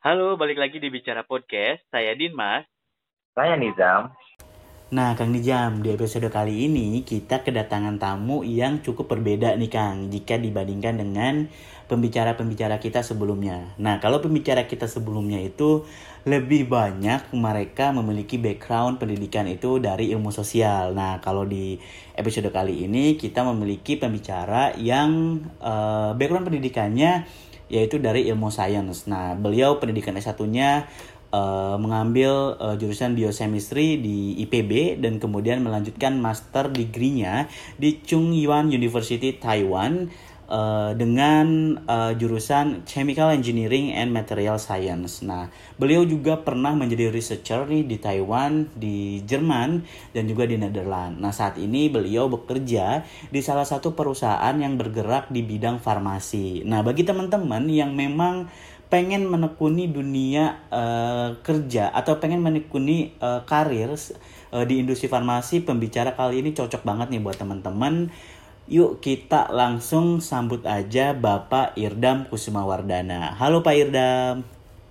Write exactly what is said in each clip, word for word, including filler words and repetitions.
Halo, balik lagi di Bicara Podcast. Saya Dinmas. Saya Nizam. Nah, Kang Nijam, di episode kali ini kita kedatangan tamu yang cukup berbeda nih, Kang, jika dibandingkan dengan pembicara-pembicara kita sebelumnya. Nah, kalau pembicara kita sebelumnya itu lebih banyak mereka memiliki background pendidikan itu dari ilmu sosial. Nah, kalau di episode kali ini kita memiliki pembicara yang uh, background pendidikannya yaitu dari ilmu sains. Nah, beliau pendidikan S satu-nya Uh, mengambil uh, jurusan biochemistry di I P B dan kemudian melanjutkan master degree-nya di Chung Yuan University Taiwan uh, dengan uh, jurusan Chemical Engineering and Material Science. Nah, beliau juga pernah menjadi researcher nih di Taiwan, di Jerman, dan juga di Netherlands. Nah, saat ini beliau bekerja di salah satu perusahaan yang bergerak di bidang farmasi. Nah, bagi teman-teman yang memang pengen menekuni dunia uh, kerja atau pengen menekuni uh, karir uh, di industri farmasi, pembicara kali ini cocok banget nih buat teman-teman. Yuk kita langsung sambut aja Bapak Irdam Kusumawardana. Halo Pak Irdam.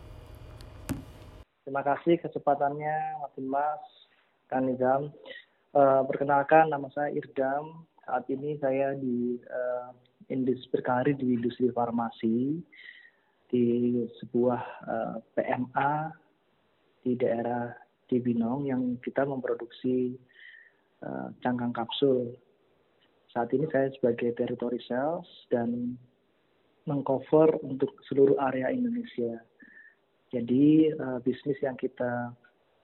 Terima kasih kesempatannya, Mas Mas, Kang Nizam. Uh, perkenalkan, nama saya Irdam. Saat ini saya di uh, industri berkarir di industri farmasi di sebuah uh, P M A di daerah Cibinong yang kita memproduksi uh, cangkang kapsul. Saat ini saya sebagai territory sales dan mengcover untuk seluruh area Indonesia. Jadi uh, bisnis yang kita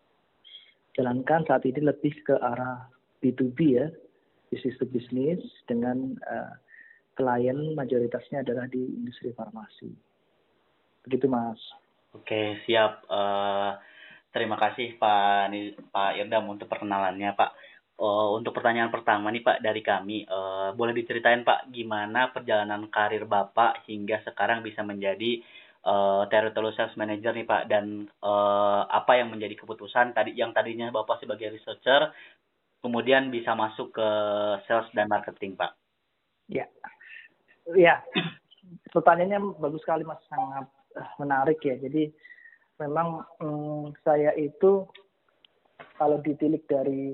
jalankan saat ini lebih ke arah B to B ya, bisnis to bisnis dengan uh, klien mayoritasnya adalah di industri farmasi. Begitu Mas. Oke, siap. Uh, terima kasih Pak Pak Irdam untuk perkenalannya Pak. Uh, untuk pertanyaan pertama nih Pak dari kami, uh, boleh diceritain Pak gimana perjalanan karir Bapak hingga sekarang bisa menjadi uh, territorial sales manager nih Pak, dan uh, apa yang menjadi keputusan tadi yang tadinya Bapak sebagai researcher kemudian bisa masuk ke sales dan marketing Pak. Ya, ya. Pertanyaannya bagus sekali Mas, sangat menarik ya. Jadi memang hmm, saya itu kalau ditilik dari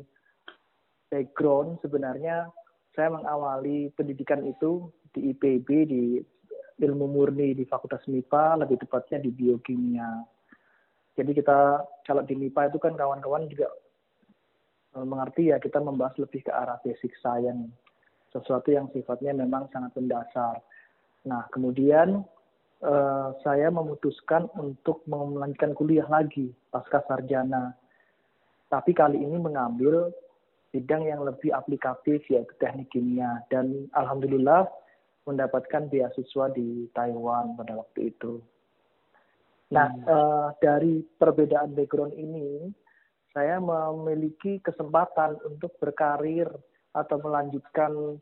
background sebenarnya saya mengawali pendidikan itu di I P B, di ilmu murni di Fakultas M I P A, lebih tepatnya di biokimia. Jadi kita kalau di M I P A itu kan kawan-kawan juga mengerti ya, kita membahas lebih ke arah basic science, sesuatu yang sifatnya memang sangat mendasar. Nah, kemudian Uh, saya memutuskan untuk melanjutkan kuliah lagi pasca sarjana. Tapi kali ini mengambil bidang yang lebih aplikatif yaitu teknik kimia. Dan alhamdulillah mendapatkan beasiswa di Taiwan pada waktu itu. Nah, hmm. uh, dari perbedaan background ini, saya memiliki kesempatan untuk berkarir atau melanjutkan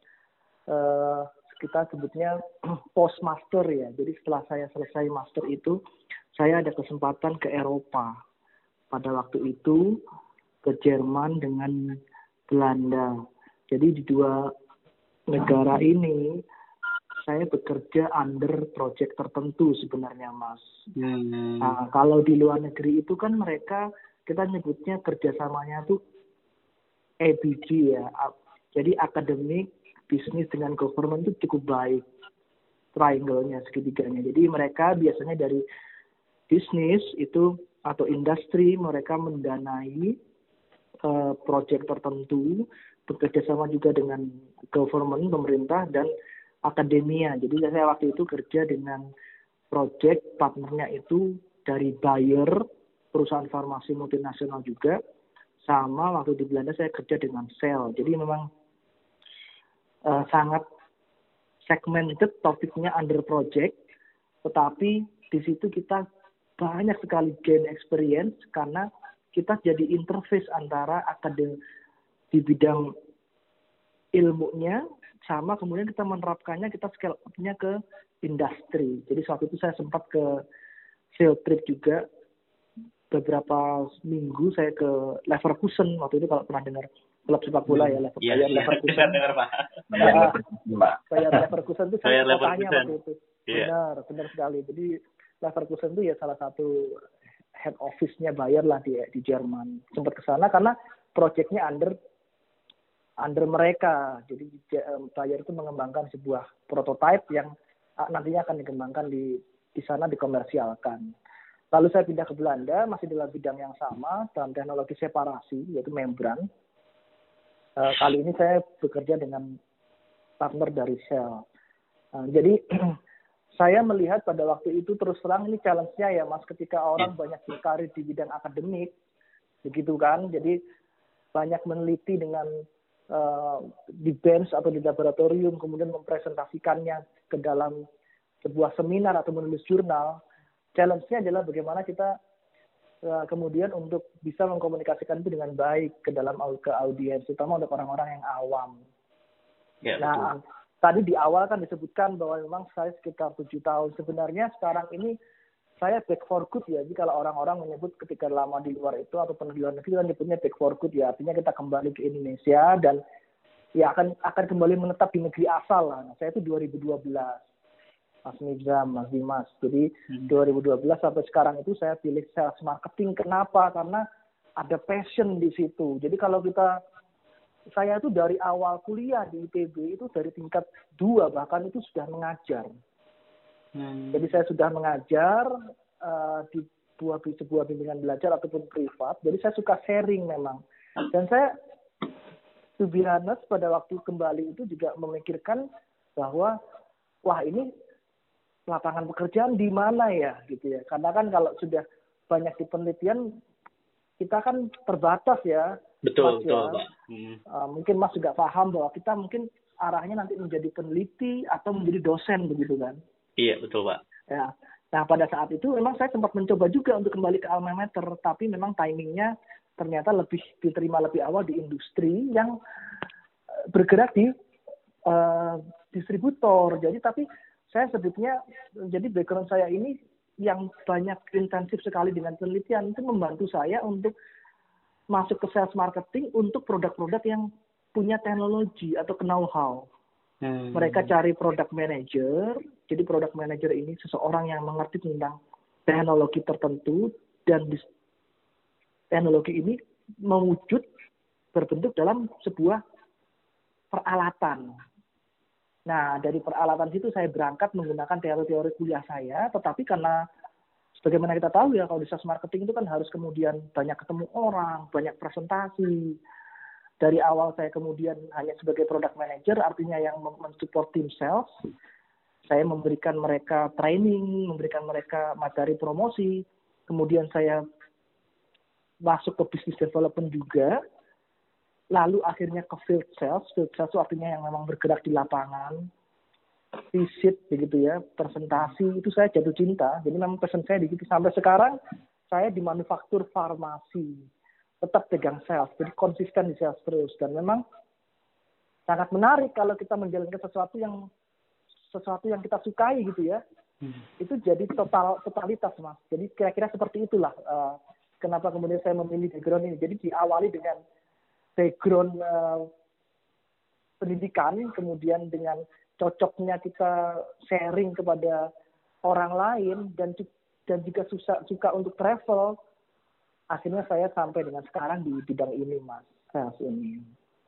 uh, kita sebutnya post master ya. Jadi setelah saya selesai master itu, saya ada kesempatan ke Eropa. Pada waktu itu ke Jerman dengan Belanda. Jadi di dua negara ini saya bekerja under project tertentu sebenarnya Mas. Hmm. Nah, kalau di luar negeri itu kan mereka kita nyebutnya kerjasamanya tuh A B G ya. Jadi akademik, bisnis dengan government itu cukup baik, triangle-nya, segitiganya. Jadi mereka biasanya dari bisnis itu atau industri mereka mendanai uh, proyek tertentu, bekerja sama juga dengan government, pemerintah, dan akademia. Jadi saya waktu itu kerja dengan proyek partnernya itu dari Bayer, perusahaan farmasi multinasional juga, sama waktu di Belanda saya kerja dengan Shell. Jadi memang Uh, sangat segmented, topiknya under project, tetapi di situ kita banyak sekali gain experience karena kita jadi interface antara akademik di bidang ilmunya sama kemudian kita menerapkannya, kita scale up-nya ke industri. Jadi saat itu saya sempat ke field trip juga beberapa minggu, saya ke Leverkusen waktu itu, kalau pernah dengar klub sepak bola ya, Lever, yes, Bayer Leverkusen. Dengar, Pak. Bayer Leverkusen itu saya kotanya waktu itu. Yeah. Benar, benar sekali. Jadi Leverkusen itu ya salah satu head office-nya Bayer lah di di Jerman. Sempat ke sana karena proyeknya under under mereka. Jadi Bayer itu mengembangkan sebuah prototipe yang nantinya akan dikembangkan di di sana dikomersialkan. Lalu saya pindah ke Belanda, masih dalam bidang yang sama, dalam teknologi separasi, yaitu membran. Uh, kali ini saya bekerja dengan partner dari Shell. Uh, jadi saya melihat pada waktu itu terus terang ini challenge-nya ya Mas, ketika orang banyak berkarir di bidang akademik, begitu kan. Jadi banyak meneliti dengan uh, di bench atau di laboratorium, kemudian mempresentasikannya ke dalam sebuah seminar atau menulis jurnal. Challenge-nya adalah bagaimana kita uh, kemudian untuk bisa mengkomunikasikan itu dengan baik ke dalam ke audiens, terutama untuk orang-orang yang awam. Ya, nah, betul. Tadi di awal kan disebutkan bahwa memang saya sekitar tujuh tahun. Sebenarnya sekarang ini saya back for good ya. Jadi kalau orang-orang menyebut ketika lama di luar itu ataupun di luar negeri kan nyebutnya back for good ya. Artinya kita kembali ke Indonesia dan ya akan akan kembali menetap di negeri asal lah. Nah, saya itu dua ribu dua belas. Mas Nizam, Mas Dimas. Jadi hmm. dua ribu dua belas sampai sekarang itu saya pilih sales marketing. Kenapa? Karena ada passion di situ. Jadi kalau kita, saya itu dari awal kuliah di I P B itu dari tingkat dua bahkan itu sudah mengajar. Hmm. Jadi saya sudah mengajar uh, di dua, sebuah bimbingan belajar ataupun privat. Jadi saya suka sharing memang. Dan saya, to be honest, pada waktu kembali itu juga memikirkan bahwa wah ini lapangan pekerjaan di mana ya gitu ya. Karena kan kalau sudah banyak di penelitian kita kan terbatas ya. Betul, Mas, betul, ya. Pak. Hmm. Uh, mungkin Mas juga paham bahwa kita mungkin arahnya nanti menjadi peneliti atau menjadi dosen begitu kan. Iya, betul, Pak. Ya. Nah, pada saat itu memang saya sempat mencoba juga untuk kembali ke alma mater, tapi memang timingnya ternyata lebih diterima lebih awal di industri yang bergerak di uh, distributor. Jadi tapi saya sebutnya, jadi background saya ini yang banyak intensif sekali dengan penelitian itu membantu saya untuk masuk ke sales marketing untuk produk-produk yang punya teknologi atau know-how. Hmm. Mereka cari product manager, jadi product manager ini seseorang yang mengerti tentang teknologi tertentu dan teknologi ini mewujud berbentuk dalam sebuah peralatan. Nah, dari peralatan situ saya berangkat menggunakan teori-teori kuliah saya, tetapi karena sebagaimana kita tahu ya, kalau di sales marketing itu kan harus kemudian banyak ketemu orang, banyak presentasi. Dari awal saya kemudian hanya sebagai product manager, artinya yang mensupport tim sales. Saya memberikan mereka training, memberikan mereka materi promosi. Kemudian saya masuk ke business development juga. Lalu akhirnya ke field sales. Field sales itu artinya yang memang bergerak di lapangan. Visit, begitu ya, presentasi, itu saya jatuh cinta. Jadi memang pesan saya begitu. Sampai sekarang, saya di manufaktur farmasi. Tetap pegang sales, jadi konsisten di sales terus. Dan memang sangat menarik kalau kita menjalankan sesuatu yang sesuatu yang kita sukai gitu ya. Hmm. Itu jadi total totalitas, Mas. Jadi kira-kira seperti itulah. Uh, kenapa kemudian saya memilih background ini. Jadi diawali dengan background uh, pendidikan, kemudian dengan cocoknya kita sharing kepada orang lain dan dan juga suka suka untuk travel, akhirnya saya sampai dengan sekarang di bidang ini, Mas, sales ini.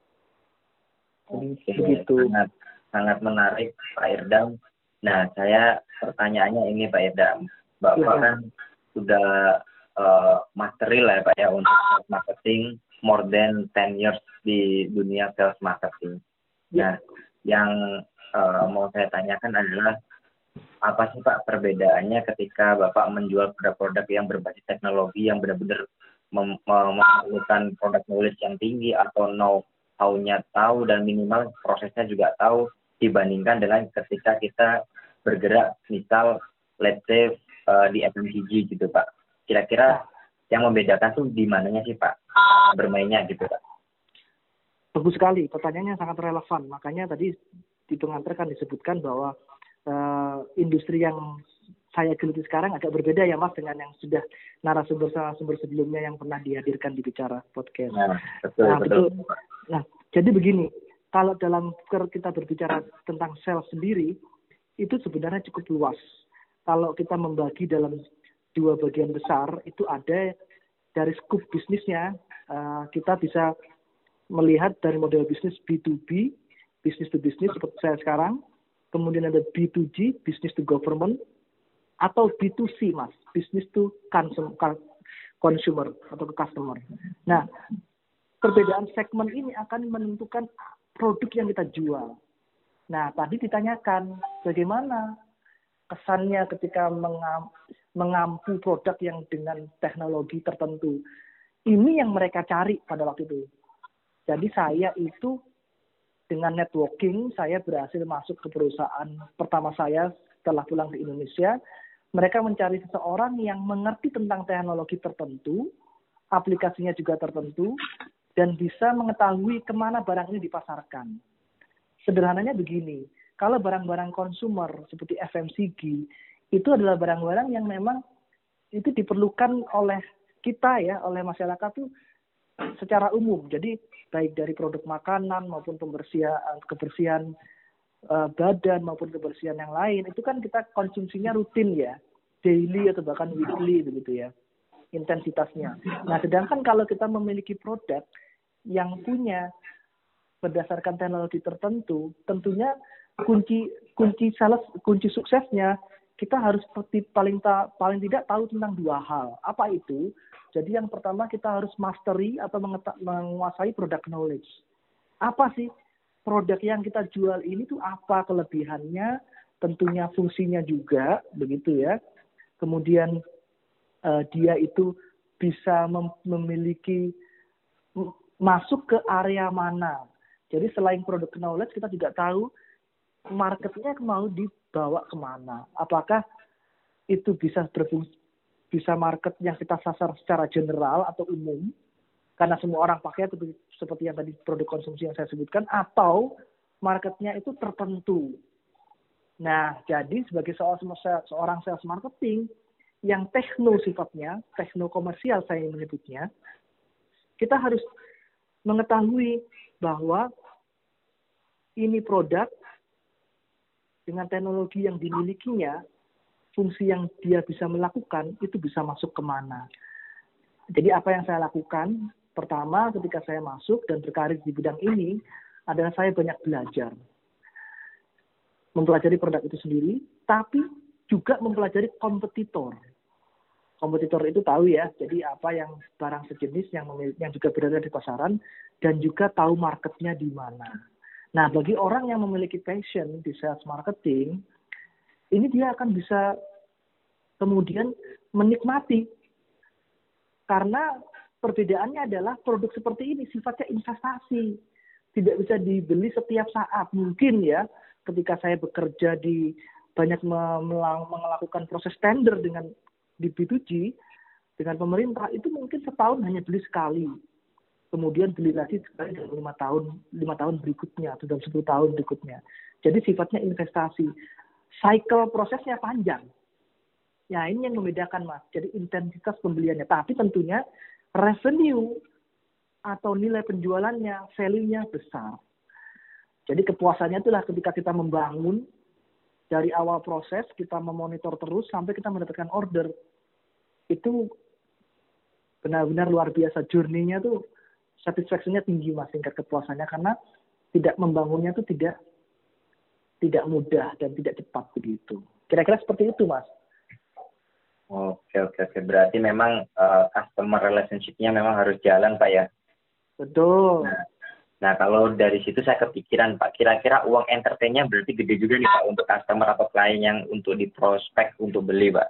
Jadi Oke, begitu. Sangat sangat menarik, Pak Irdam. Nah, saya pertanyaannya ini, Pak Irdam, Bapak ya, kan sudah uh, mastery lah ya, Pak ya, untuk marketing more than ten years di dunia sales marketing. Nah, yang uh, mau saya tanyakan adalah apa sih Pak perbedaannya ketika Bapak menjual produk-produk yang berbasis teknologi yang benar-benar mem- memerlukan produk knowledge yang tinggi atau know-how-nya tahu dan minimal prosesnya juga tahu dibandingkan dengan ketika kita bergerak misal let's say uh, di F M C G gitu Pak. Kira-kira yang membedakan tuh di mananya sih Pak bermainnya gitu Pak? Bagus sekali, pertanyaannya sangat relevan. Makanya tadi di pengantar kan disebutkan bahwa uh, industri yang saya geluti sekarang agak berbeda ya Mas dengan yang sudah narasumber-narasumber sebelumnya yang pernah dihadirkan di Bicara Podcast. Nah, betul, nah, betul. betul. Nah, jadi begini, kalau dalam kita berbicara tentang sales sendiri, itu sebenarnya cukup luas. kalau kita membagi dalam dua bagian besar, itu ada dari scope bisnisnya, uh, kita bisa melihat dari model bisnis B to B, business to business seperti saya sekarang, kemudian ada B to G, business to government, atau B to C, Mas, business to consumer atau ke customer. Nah, perbedaan segmen ini akan menentukan produk yang kita jual. Nah, tadi ditanyakan bagaimana kesannya ketika mengam, mengampu produk yang dengan teknologi tertentu. Ini yang mereka cari pada waktu itu. Jadi saya itu dengan networking, saya berhasil masuk ke perusahaan pertama saya setelah pulang ke Indonesia. Mereka mencari seseorang yang mengerti tentang teknologi tertentu, aplikasinya juga tertentu, dan bisa mengetahui kemana barang ini dipasarkan. Sederhananya begini, kalau barang-barang konsumer seperti F M C G, itu adalah barang-barang yang memang itu diperlukan oleh kita ya, oleh masyarakat tuh secara umum. Jadi baik dari produk makanan maupun pembersihan, kebersihan uh, badan maupun kebersihan yang lain, itu kan kita konsumsinya rutin ya, daily atau bahkan weekly begitu ya, intensitasnya. Nah, sedangkan kalau kita memiliki produk yang punya berdasarkan teknologi tertentu, tentunya kunci kunci sales, kunci suksesnya kita harus paling ta, paling tidak tahu tentang dua hal. Apa itu? Jadi yang pertama kita harus mastery atau mengeta, menguasai product knowledge. Apa sih produk yang kita jual ini tuh apa kelebihannya? Tentunya fungsinya juga begitu ya. Kemudian uh, dia itu bisa mem- memiliki m- masuk ke area mana. Jadi selain produk knowledge, kita juga tahu marketnya mau dibawa kemana. Apakah itu bisa berfungsi, bisa market yang kita sasar secara general atau umum, karena semua orang pakai seperti yang tadi produk konsumsi yang saya sebutkan, atau marketnya itu tertentu. Nah, jadi sebagai seorang sales marketing yang tekno sifatnya, tekno komersial saya menyebutnya, kita harus mengetahui bahwa ini produk dengan teknologi yang dimilikinya, fungsi yang dia bisa melakukan, itu bisa masuk kemana. Jadi apa yang saya lakukan, pertama ketika saya masuk dan berkarir di bidang ini, adalah saya banyak belajar. Mempelajari produk itu sendiri, tapi juga mempelajari kompetitor. Kompetitor itu tahu ya, jadi apa yang barang sejenis yang, memiliki, yang juga berada di pasaran, dan juga tahu marketnya di mana. Nah, bagi orang yang memiliki passion di sales marketing, ini dia akan bisa kemudian menikmati. Karena perbedaannya adalah produk seperti ini sifatnya investasi. Tidak bisa dibeli setiap saat. Mungkin ya, ketika saya bekerja di banyak melakukan proses tender dengan di B to G, dengan pemerintah, itu mungkin setahun hanya beli sekali. Kemudian beli lagi sekali dalam lima tahun, lima tahun berikutnya atau dalam sepuluh tahun berikutnya. Jadi sifatnya investasi. Cycle prosesnya panjang. Ya ini yang membedakan Mas. Jadi intensitas pembeliannya. Tapi tentunya revenue atau nilai penjualannya, value-nya besar. Jadi kepuasannya itulah ketika kita membangun dari awal proses, kita memonitor terus sampai kita mendapatkan order. Itu benar-benar luar biasa. Journey-nya tuh satisfaction-nya tinggi Mas, tingkat kepuasannya, karena tidak membangunnya itu tidak tidak mudah dan tidak cepat begitu. Kira-kira seperti itu Mas. Oke oke oke, berarti memang uh, customer relationship-nya memang harus jalan Pak ya. Betul. Nah, nah kalau dari situ saya kepikiran Pak, kira-kira uang entertain-nya berarti gede juga nih Pak untuk customer atau klien yang untuk di prospek untuk beli Pak.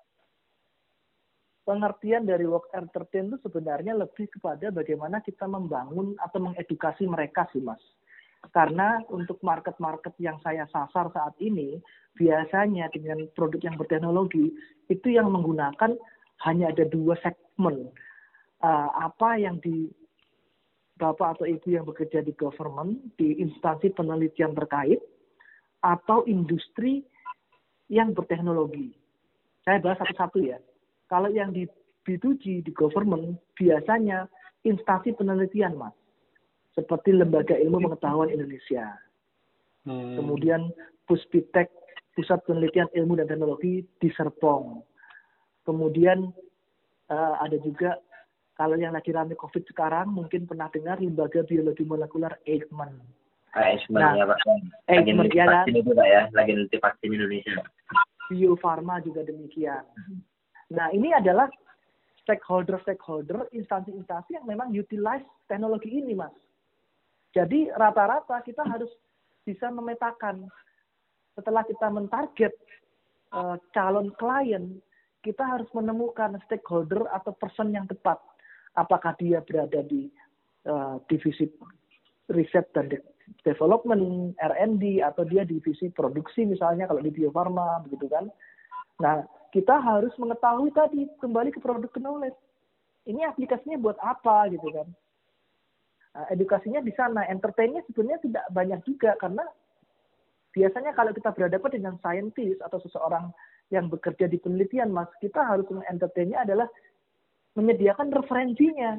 Pengertian dari work entertain itu sebenarnya lebih kepada bagaimana kita membangun atau mengedukasi mereka sih Mas. Karena untuk market-market yang saya sasar saat ini, biasanya dengan produk yang berteknologi, itu yang menggunakan hanya ada dua segmen. Uh, apa yang di Bapak atau Ibu yang bekerja di government, di instansi penelitian terkait, atau industri yang berteknologi. Saya bahas satu-satu ya. Kalau yang di B to G, di government, biasanya instansi penelitian, Mas. Seperti Lembaga Ilmu Pengetahuan Indonesia. Hmm. Kemudian Puspitek Pusat Penelitian Ilmu dan Teknologi di Serpong. Kemudian uh, ada juga, kalau yang lagi rame COVID sekarang, mungkin pernah dengar Lembaga Biologi Molekuler Eijkman. Eijkman Nah, ya Pak. Lagi Eijkman neliti ya kan? vaksin itu Pak ya, lagi neliti vaksin Indonesia. Bio Farma juga demikian. Nah, ini adalah stakeholder-stakeholder, instansi-instansi yang memang utilize teknologi ini, Mas. Jadi rata-rata kita harus bisa memetakan. Setelah kita mentarget uh, calon klien, kita harus menemukan stakeholder atau person yang tepat. Apakah dia berada di uh, divisi riset dan de- development, R and D, atau dia divisi produksi misalnya kalau di Bio Farma, begitu kan. Nah, kita harus mengetahui tadi, kembali ke product knowledge. Ini aplikasinya buat apa gitu kan. Nah, edukasinya di sana, entertainnya sebenarnya tidak banyak juga, karena biasanya kalau kita berhadapan dengan scientist atau seseorang yang bekerja di penelitian, Mas, kita harus mengentertainnya adalah menyediakan referensinya,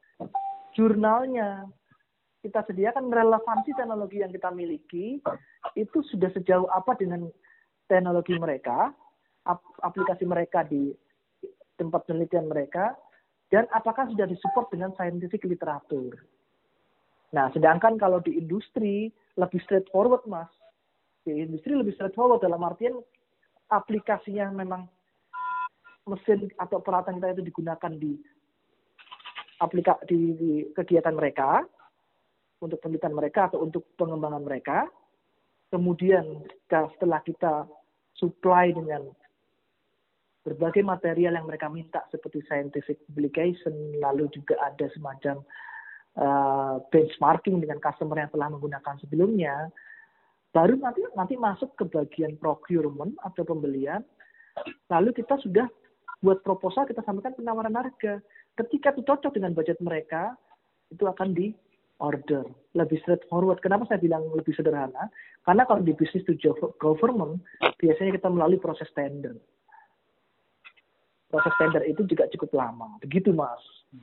jurnalnya. Kita sediakan relevansi teknologi yang kita miliki, itu sudah sejauh apa dengan teknologi mereka, aplikasi mereka di tempat penelitian mereka, dan apakah sudah disupport dengan scientific literatur. Nah, sedangkan kalau di industri, lebih straightforward, Mas. Di industri lebih straightforward dalam artian aplikasinya memang mesin atau peralatan kita itu digunakan di aplika di, di kegiatan mereka, untuk penelitian mereka atau untuk pengembangan mereka. Kemudian setelah kita supply dengan berbagai material yang mereka minta seperti scientific publication, lalu juga ada semacam uh, benchmarking dengan customer yang telah menggunakan sebelumnya, baru nanti nanti masuk ke bagian procurement atau pembelian. Lalu kita sudah buat proposal, kita sampaikan penawaran harga. Ketika itu cocok dengan budget mereka, itu akan di order. Lebih straightforward. Kenapa saya bilang lebih sederhana? Karena kalau di business to government, biasanya kita melalui proses tender. Proses tender itu juga cukup lama. Begitu, Mas.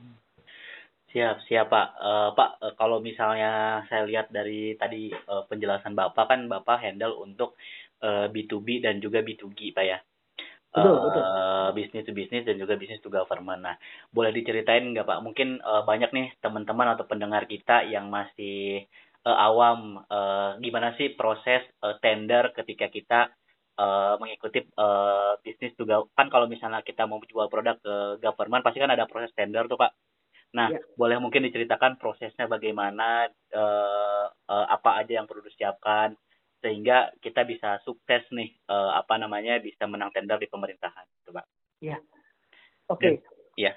Siap, siap Pak. Uh, Pak, uh, kalau misalnya saya lihat dari tadi uh, penjelasan Bapak, kan Bapak handle untuk uh, B to B dan juga B to G, Pak ya. Betul, uh, betul. Business to business dan juga business to government. Nah, boleh diceritain nggak Pak? Mungkin uh, banyak nih teman-teman atau pendengar kita yang masih uh, awam, uh, gimana sih proses uh, tender ketika kita uh, mengikuti uh, business to government. Kan kalau misalnya kita mau jual produk ke government, pasti kan ada proses tender tuh Pak. Nah, ya. Boleh mungkin diceritakan prosesnya bagaimana, uh, uh, apa aja yang perlu disiapkan, sehingga kita bisa sukses nih, uh, apa namanya, bisa menang tender di pemerintahan, gitu Pak. Iya. Oke. Okay. Iya.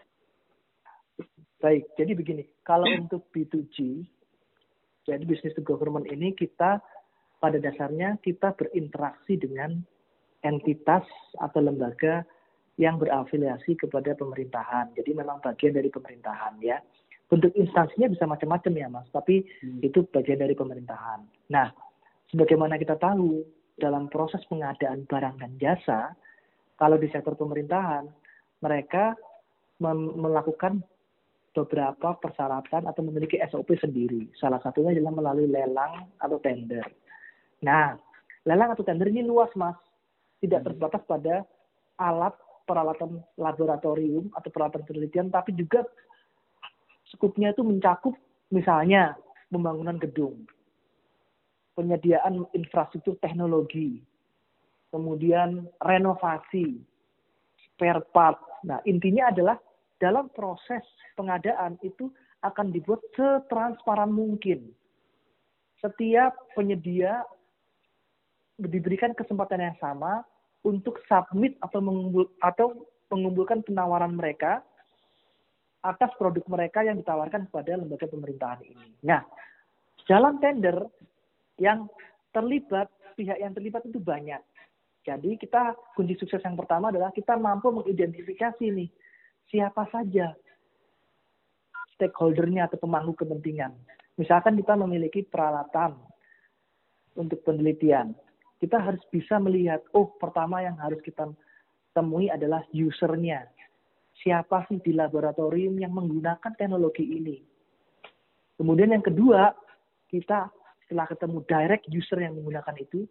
Baik, jadi begini, kalau hmm. untuk B to G, jadi business to government ini kita pada dasarnya kita berinteraksi dengan entitas atau lembaga yang berafiliasi kepada pemerintahan. Jadi memang bagian dari pemerintahan ya. Bentuk instansinya bisa macam-macam ya Mas, tapi hmm. itu bagian dari pemerintahan. Nah, sebagaimana kita tahu, dalam proses pengadaan barang dan jasa, kalau di sektor pemerintahan, mereka mem- melakukan beberapa persyaratan atau memiliki S O P sendiri. Salah satunya adalah melalui lelang atau tender. Nah, lelang atau tender ini luas, Mas. Tidak terbatas pada alat peralatan laboratorium atau peralatan penelitian, tapi juga skupnya itu mencakup misalnya pembangunan gedung, penyediaan infrastruktur teknologi, kemudian renovasi, spare part. Nah, intinya adalah dalam proses pengadaan itu akan dibuat setransparan mungkin. Setiap penyedia diberikan kesempatan yang sama untuk submit atau mengumpul, atau mengumpulkan penawaran mereka atas produk mereka yang ditawarkan kepada lembaga pemerintahan ini. Nah, dalam tender yang terlibat, pihak yang terlibat itu banyak. Jadi kita kunci sukses yang pertama adalah kita mampu mengidentifikasi nih siapa saja stakeholdernya atau pemangku kepentingan. Misalkan kita memiliki peralatan untuk penelitian. Kita harus bisa melihat, oh pertama yang harus kita temui adalah usernya. Siapa sih di laboratorium yang menggunakan teknologi ini? Kemudian yang kedua, kita setelah ketemu direct user yang menggunakan itu,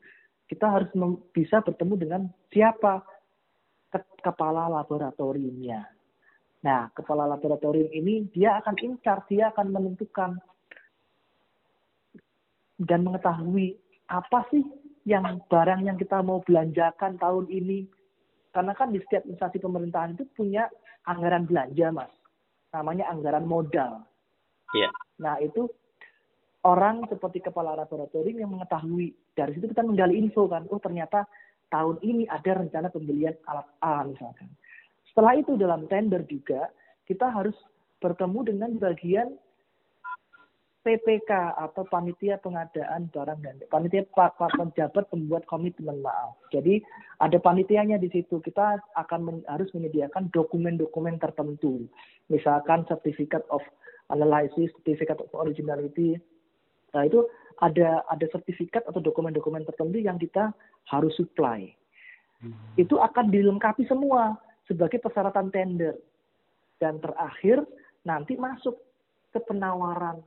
kita harus bisa bertemu dengan siapa? Kepala laboratoriumnya. Nah, kepala laboratorium ini dia akan incar, dia akan menentukan dan mengetahui apa sih yang barang yang kita mau belanjakan tahun ini. Karena kan di setiap instansi pemerintahan itu punya anggaran belanja, Mas. Namanya anggaran modal. Iya. Nah, itu orang seperti kepala laboratorium yang mengetahui. Dari situ kita menggali info kan. Oh, ternyata tahun ini ada rencana pembelian alat A misalkan. Setelah itu dalam tender juga, kita harus bertemu dengan bagian P P K atau panitia pengadaan barang dan panitia pejabat pembuat komitmen, maaf. Jadi ada panitianya di situ. Kita akan men, harus menyediakan dokumen-dokumen tertentu. Misalkan certificate of analysis, certificate of originality. Nah, itu ada ada sertifikat atau dokumen-dokumen tertentu yang kita harus supply. Hmm. Itu akan dilengkapi semua sebagai persyaratan tender. Dan terakhir nanti masuk ke penawaran.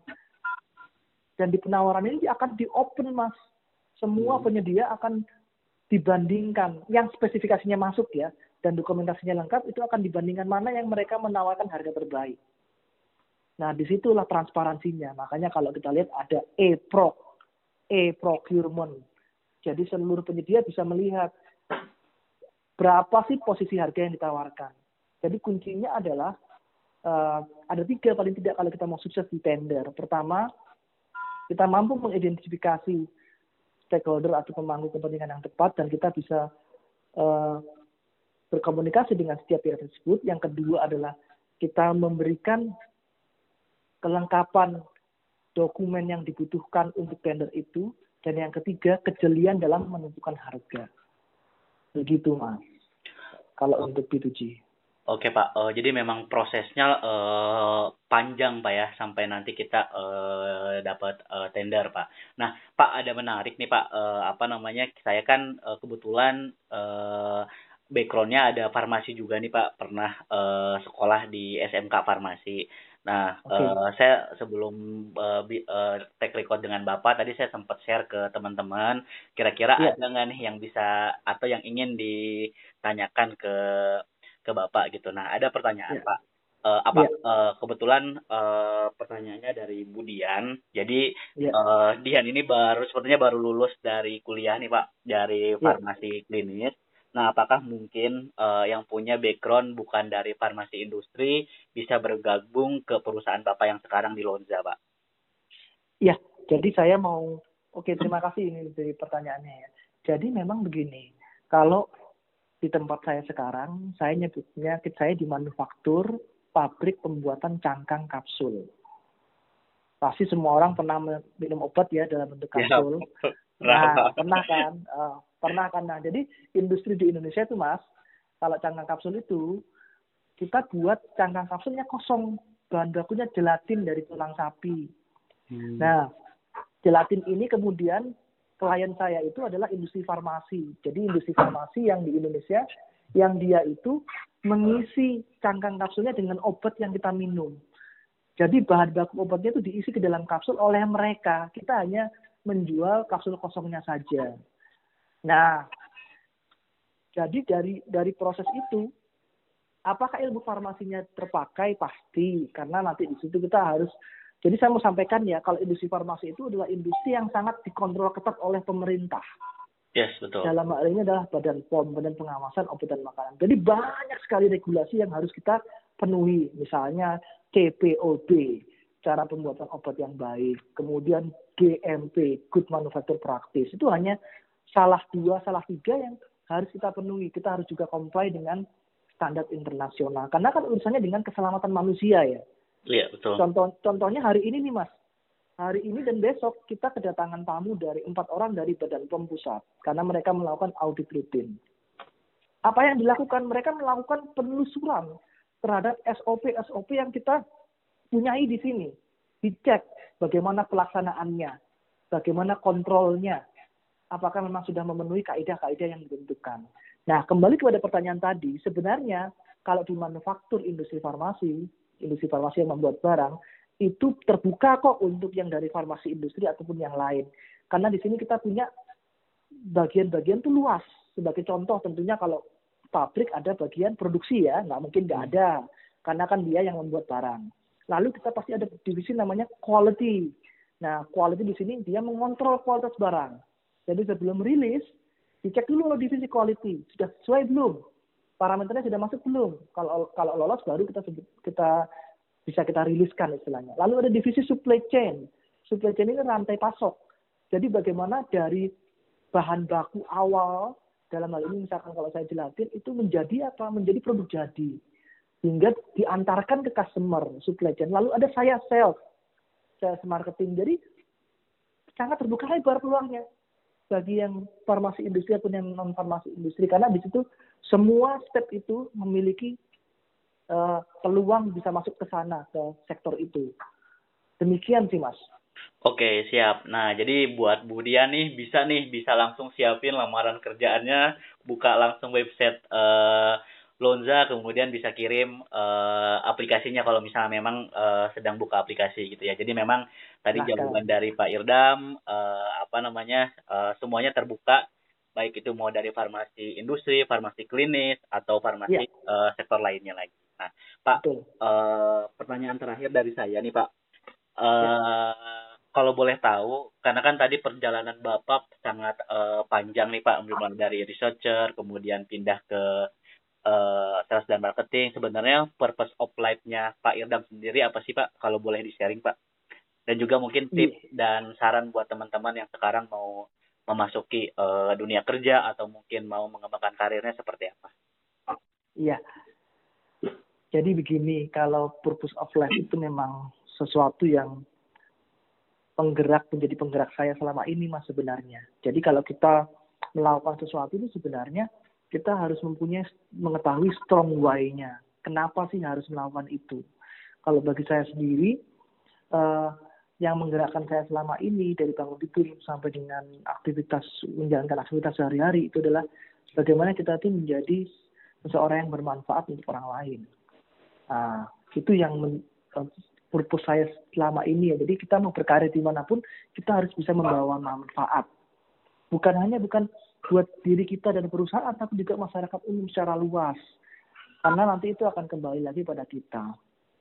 Dan di penawaran ini akan di-open, Mas. Semua penyedia akan dibandingkan. Yang spesifikasinya masuk ya, dan dokumentasinya lengkap, itu akan dibandingkan mana yang mereka menawarkan harga terbaik. Nah, disitulah transparansinya. Makanya kalau kita lihat ada e-proc, e-procurement. Jadi seluruh penyedia bisa melihat berapa sih posisi harga yang ditawarkan. Jadi kuncinya adalah uh, ada tiga paling tidak kalau kita mau sukses di tender. Pertama, kita mampu mengidentifikasi stakeholder atau pemangku kepentingan yang tepat dan kita bisa uh, berkomunikasi dengan setiap pihak tersebut. Yang kedua adalah kita memberikan kelengkapan dokumen yang dibutuhkan untuk tender itu. Dan yang ketiga, kejelian dalam menentukan harga. Begitu, Mas. Kalau untuk B dua G. Oke, Pak. Uh, jadi memang prosesnya uh, panjang, Pak ya, sampai nanti kita uh, dapat uh, tender, Pak. Nah, Pak, ada menarik nih, Pak. Uh, apa namanya? Saya kan uh, kebetulan uh, background-nya ada farmasi juga nih, Pak. Pernah uh, sekolah di S M K Farmasi. Nah, okay. uh, saya sebelum uh, uh, take record dengan Bapak, tadi saya sempat share ke teman-teman, kira-kira yeah. ada nggak nih yang bisa, atau yang ingin ditanyakan ke ke Bapak gitu. Nah, ada pertanyaan, yeah. Pak. Uh, apa yeah. uh, kebetulan uh, pertanyaannya dari Bu Dian. Jadi yeah. uh, Dian ini baru sepertinya baru lulus dari kuliah nih, Pak, dari farmasi yeah. klinis. Nah, apakah mungkin uh, yang punya background bukan dari farmasi industri bisa bergabung ke perusahaan Bapak yang sekarang di Lonza, Pak? Ya, jadi saya mau, oke terima kasih ini dari pertanyaannya ya. Jadi memang begini, kalau di tempat saya sekarang, saya nyebutnya, saya di manufaktur pabrik pembuatan cangkang kapsul. Pasti semua orang pernah minum obat ya dalam bentuk kapsul. Ya, nah, pernah kan? Uh, pernah kan? Nah, jadi industri di Indonesia itu, Mas, kalau cangkang kapsul itu, kita buat cangkang kapsulnya kosong. Bahan bakunya gelatin dari tulang sapi. Hmm. Nah, gelatin ini kemudian klien saya itu adalah industri farmasi. Jadi industri farmasi yang di Indonesia, yang dia itu mengisi cangkang kapsulnya dengan obat yang kita minum. Jadi bahan baku obatnya itu diisi ke dalam kapsul oleh mereka. Kita hanya menjual kapsul kosongnya saja. Nah, jadi dari dari proses itu, apakah ilmu farmasinya terpakai? Pasti, karena nanti di situ kita harus. Jadi saya mau sampaikan ya, kalau industri farmasi itu adalah industri yang sangat dikontrol ketat oleh pemerintah. Yes, betul. Dalam hal ini adalah Badan P O M, Badan Pengawasan Obat dan Makanan. Jadi banyak sekali regulasi yang harus kita penuhi. Misalnya C P O B, cara pembuatan obat yang baik. Kemudian G M P, Good Manufacturing Practice. Itu hanya salah dua, salah tiga yang harus kita penuhi. Kita harus juga comply dengan standar internasional. Karena kan urusannya dengan keselamatan manusia ya. Iya, betul. Contoh, contohnya hari ini nih, Mas. Hari ini dan besok kita kedatangan tamu dari empat orang dari Badan P O M Pusat. Karena mereka melakukan audit rutin. Apa yang dilakukan? Mereka melakukan penelusuran terhadap S O P S O P yang kita punyai di sini. Dicek bagaimana pelaksanaannya, bagaimana kontrolnya, apakah memang sudah memenuhi kaidah-kaidah yang ditentukan. Nah, kembali kepada pertanyaan tadi, sebenarnya kalau di manufaktur industri farmasi, industri farmasi yang membuat barang, itu terbuka kok untuk yang dari farmasi industri ataupun yang lain. Karena di sini kita punya bagian-bagian tuh luas. Sebagai contoh tentunya kalau pabrik ada bagian produksi ya, nggak mungkin nggak ada, karena kan dia yang membuat barang. Lalu kita pasti ada divisi namanya quality. Nah, quality di sini dia mengontrol kualitas barang. Jadi sebelum rilis, dicek dulu loh divisi quality, sudah sesuai belum? Parameternya sudah masuk belum? Kalau kalau lolos baru kita kita bisa kita riliskan istilahnya. Lalu ada divisi supply chain. Supply chain ini rantai pasok. Jadi bagaimana dari bahan baku awal, dalam hal ini misalkan kalau saya jelasin, itu menjadi apa? Menjadi produk jadi. Hingga diantarkan ke customer, supply chain. Lalu ada saya sales, sales marketing. Jadi sangat terbuka lebar peluangnya bagi yang farmasi industri ataupun yang non farmasi industri, karena di situ semua step itu memiliki uh, peluang bisa masuk ke sana, ke sektor itu. Demikian sih Mas. Oke, siap. Nah, jadi buat Bu Dian nih bisa nih bisa langsung siapin lamaran kerjaannya, buka langsung website uh, Lonza, kemudian bisa kirim uh, aplikasinya kalau misalnya memang uh, sedang buka aplikasi gitu ya. Jadi memang tadi Nah, jawaban dari Pak Irdam uh, apa namanya uh, semuanya terbuka, baik itu mau dari farmasi industri, farmasi klinis atau farmasi ya, uh, sektor lainnya lagi. Nah, Pak, uh, pertanyaan terakhir dari saya nih Pak. Uh, ya. Kalau boleh tahu, karena kan tadi perjalanan Bapak sangat uh, panjang nih Pak, mulai dari researcher, kemudian pindah ke Uh, sales dan marketing. Sebenarnya purpose of life-nya Pak Irdam sendiri apa sih Pak? Kalau boleh di-sharing Pak. Dan juga mungkin tips yeah. dan saran buat teman-teman yang sekarang mau memasuki uh, dunia kerja atau mungkin mau mengembangkan karirnya seperti apa? Iya. Jadi begini, kalau purpose of life itu memang sesuatu yang penggerak, menjadi penggerak saya selama ini Mas sebenarnya. Jadi kalau kita melakukan sesuatu itu sebenarnya kita harus mempunyai mengetahui strong why-nya. Kenapa sih harus melakukan itu? Kalau bagi saya sendiri, uh, yang menggerakkan saya selama ini dari bangun tidur sampai dengan aktivitas menjalankan aktivitas sehari-hari itu adalah bagaimana kita itu menjadi seseorang yang bermanfaat untuk orang lain. Nah, itu yang men, uh, purpose saya selama ini ya. Jadi kita mau berkarir dimanapun kita harus bisa membawa manfaat. Bukan hanya bukan buat diri kita dan perusahaan, tapi juga masyarakat umum secara luas. Karena nanti itu akan kembali lagi pada kita.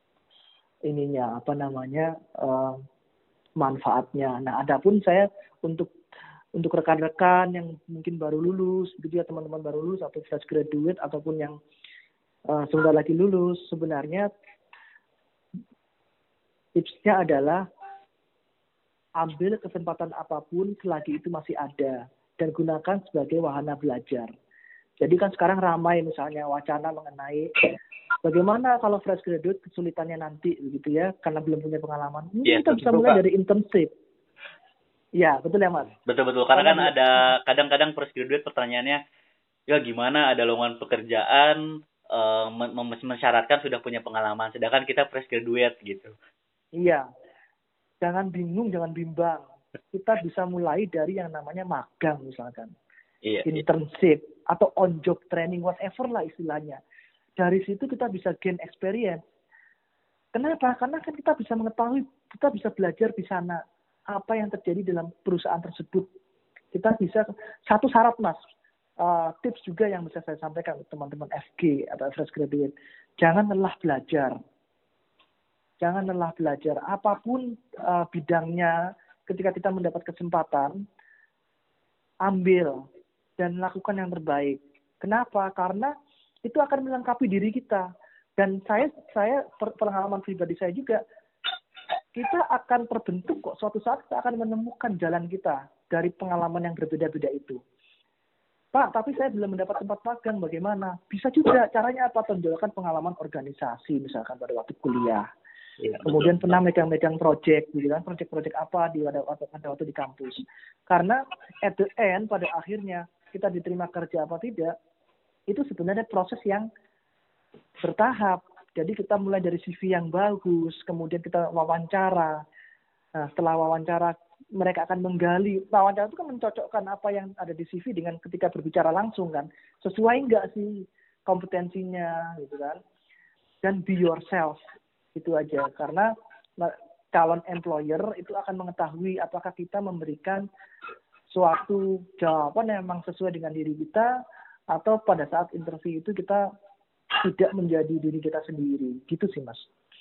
Ininya, apa namanya, uh, manfaatnya. Nah, adapun saya untuk untuk rekan-rekan yang mungkin baru lulus, gitu ya, teman-teman baru lulus, atau fresh graduate, ataupun yang uh, sebentar lagi lulus, sebenarnya tipsnya adalah ambil kesempatan apapun selagi itu masih ada. Dan gunakan sebagai wahana belajar. Jadi kan sekarang ramai misalnya wacana mengenai bagaimana kalau fresh graduate kesulitannya nanti begitu ya, karena belum punya pengalaman. Ini ya, kita bisa mulai dari internship. Ya, betul ya Mas? Betul-betul, karena, karena kan ada kadang-kadang fresh graduate pertanyaannya, ya gimana ada lowongan pekerjaan uh, mensyaratkan sudah punya pengalaman, sedangkan kita fresh graduate gitu. Iya, jangan bingung, jangan bimbang. Kita bisa mulai dari yang namanya magang misalkan, iya, internship, iya. Atau on job training, whatever lah istilahnya. Dari situ kita bisa gain experience. Kenapa? Karena kan kita bisa mengetahui, kita bisa belajar di sana apa yang terjadi dalam perusahaan tersebut. Kita bisa, satu syarat Mas, uh, tips juga yang bisa saya sampaikan ke teman-teman F G atau fresh graduate, jangan lelah belajar. Jangan lelah belajar. Apapun uh, bidangnya, ketika kita mendapat kesempatan, ambil dan lakukan yang terbaik. Kenapa? Karena itu akan melengkapi diri kita. Dan saya, saya pengalaman pribadi saya juga, kita akan terbentuk kok. Suatu saat kita akan menemukan jalan kita dari pengalaman yang berbeda-beda itu. Pak, tapi saya belum mendapat tempat magang, bagaimana? Bisa juga. Caranya apa? Tonjolkan pengalaman organisasi, misalkan pada waktu kuliah. Ya, kemudian pernah megang-megang project, gitu kan, project-project apa di pada waktu, pada waktu di kampus. Karena at the end, pada akhirnya kita diterima kerja apa tidak, itu sebenarnya proses yang bertahap. Jadi kita mulai dari C V yang bagus, kemudian kita wawancara. Nah, setelah wawancara, mereka akan menggali. Wawancara itu kan mencocokkan apa yang ada di C V dengan ketika berbicara langsung kan. Sesuai nggak sih kompetensinya, gitu kan. Dan be yourself. Itu aja, karena calon employer itu akan mengetahui apakah kita memberikan suatu jawaban yang memang sesuai dengan diri kita, atau pada saat interview itu kita tidak menjadi diri kita sendiri. Gitu sih, Mas.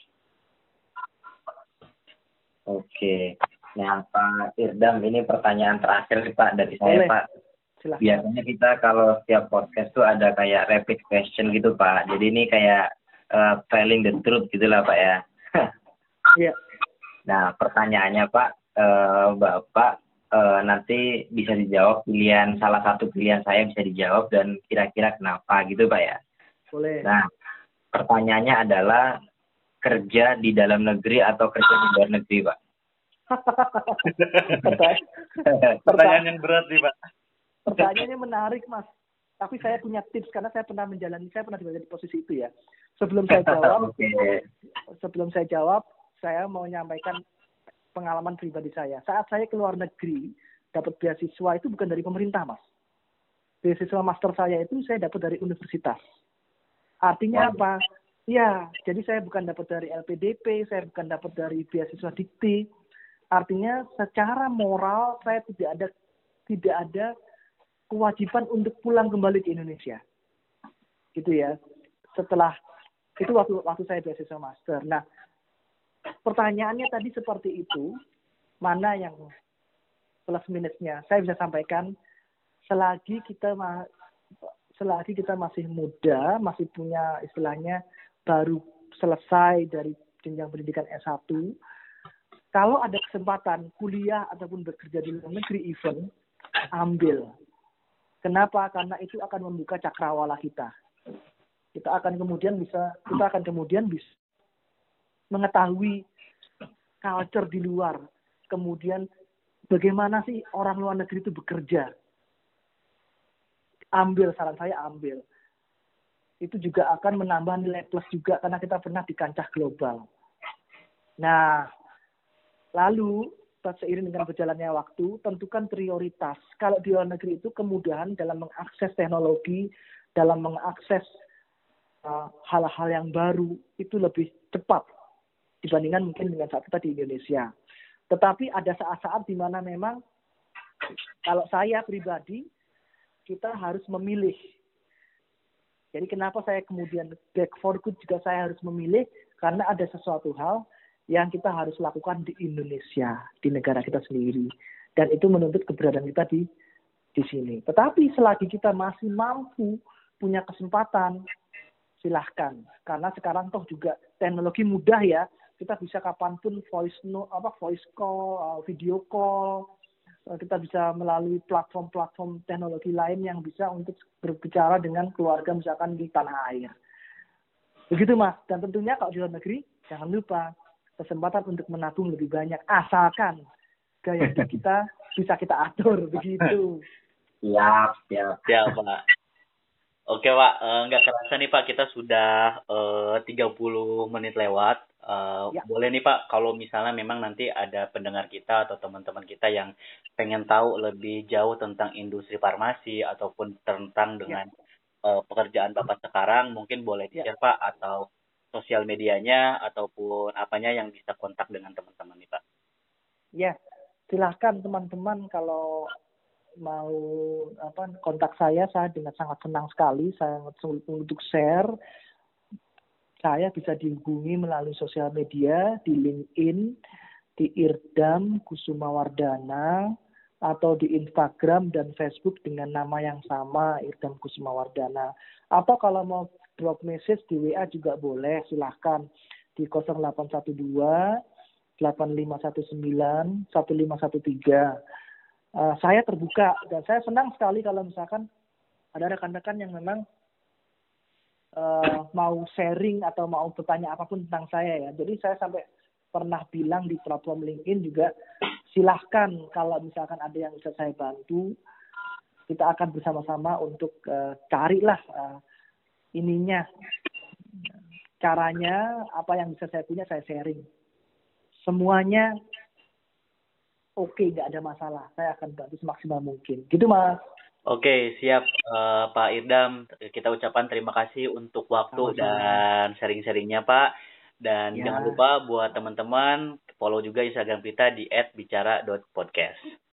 Oke. Nah, Pak Irdam, ini pertanyaan terakhir nih, Pak, dari saya, Boleh. Pak. Silahkan. Biasanya kita kalau setiap podcast tuh ada kayak rapid question gitu, Pak. Jadi ini kayak uh, telling the truth gitu lah, Pak, ya. Iya. Nah, pertanyaannya, Pak, uh, Bapak uh, nanti bisa dijawab pilihan, salah satu pilihan saya bisa dijawab dan kira-kira kenapa gitu, Pak, ya. Boleh. Nah, pertanyaannya adalah kerja di dalam negeri atau kerja di luar negeri, Pak? Pertanyaan yang berat nih, Pak. Pertanyaannya menarik, Mas. Tapi saya punya tips karena saya pernah menjalani, saya pernah berada di posisi itu ya. Sebelum saya jawab, okay. sebelum saya jawab, saya mau menyampaikan pengalaman pribadi saya. Saat saya ke luar negeri, dapat beasiswa itu bukan dari pemerintah, Mas. Beasiswa master saya itu saya dapat dari universitas. Artinya apa? Ya, jadi saya bukan dapat dari L P D P, saya bukan dapat dari beasiswa dikti. Artinya secara moral saya tidak ada tidak ada kewajiban untuk pulang kembali ke Indonesia. Gitu ya. Setelah itu waktu waktu saya beasiswa master. Nah, pertanyaannya tadi seperti itu, mana yang plus minusnya? Saya bisa sampaikan selagi kita selagi kita masih muda, masih punya istilahnya baru selesai dari jenjang pendidikan S satu, kalau ada kesempatan kuliah ataupun bekerja di luar negeri event, ambil. Kenapa? Karena itu akan membuka cakrawala kita. Kita akan kemudian bisa, kita akan kemudian bisa mengetahui culture di luar. Kemudian bagaimana sih orang luar negeri itu bekerja. Ambil, saran saya ambil. Itu juga akan menambah nilai plus juga karena kita pernah di kancah global. Nah, lalu seiring dengan berjalannya waktu, tentukan prioritas. Kalau di luar negeri itu kemudahan dalam mengakses teknologi, dalam mengakses uh, hal-hal yang baru, itu lebih cepat dibandingkan mungkin dengan saat kita di Indonesia. Tetapi ada saat-saat di mana memang, kalau saya pribadi, kita harus memilih. Jadi kenapa saya kemudian back for good juga saya harus memilih, karena ada sesuatu hal yang kita harus lakukan di Indonesia, di negara kita sendiri. Dan itu menuntut keberadaan kita di di sini. Tetapi selagi kita masih mampu, punya kesempatan, silahkan. Karena sekarang toh juga teknologi mudah ya, kita bisa kapanpun voice no, apa voice call, video call, kita bisa melalui platform-platform teknologi lain yang bisa untuk berbicara dengan keluarga misalkan di tanah air. Begitu Mas. Dan tentunya kalau di luar negeri, jangan lupa kesempatan untuk menabung lebih banyak. Asalkan gaya hidup kita bisa kita atur. Begitu. Siap, siap. Siap, Pak. Oke, Pak. Uh, nggak kerasa nih, Pak. Kita sudah uh, tiga puluh menit lewat. Uh, ya. Boleh nih, Pak, kalau misalnya memang nanti ada pendengar kita atau teman-teman kita yang pengen tahu lebih jauh tentang industri farmasi ataupun tentang dengan ya. uh, pekerjaan Bapak sekarang, mungkin boleh di-share, ya. Pak, atau sosial medianya ataupun apanya yang bisa kontak dengan teman-teman nih, Pak. Ya, silahkan teman-teman kalau mau apa kontak saya, saya dengan sangat senang sekali saya untuk share. Saya bisa dihubungi melalui sosial media di LinkedIn, di Irdam Kusumawardana, atau di Instagram dan Facebook dengan nama yang sama, Irdam Kusumawardana. Atau kalau mau drop message di W A juga boleh, silahkan di nol delapan satu dua delapan lima satu sembilan satu lima satu tiga. Uh, saya terbuka dan saya senang sekali kalau misalkan ada rekan-rekan yang memang uh, mau sharing atau mau bertanya apapun tentang saya ya. Jadi saya sampai pernah bilang di platform LinkedIn juga, silahkan kalau misalkan ada yang bisa saya bantu, kita akan bersama-sama untuk uh, carilah uh, ininya, caranya, apa yang bisa saya punya saya sharing. Semuanya oke, nggak ada masalah. Saya akan bantu semaksimal mungkin. Gitu, Mas. Oke, siap, uh, Pak Irdam. Kita ucapkan terima kasih untuk waktu Sama-sama. Dan sharing-sharingnya, Pak. Dan ya. Jangan lupa buat teman-teman follow juga Instagram kita di et bicara dot podcast.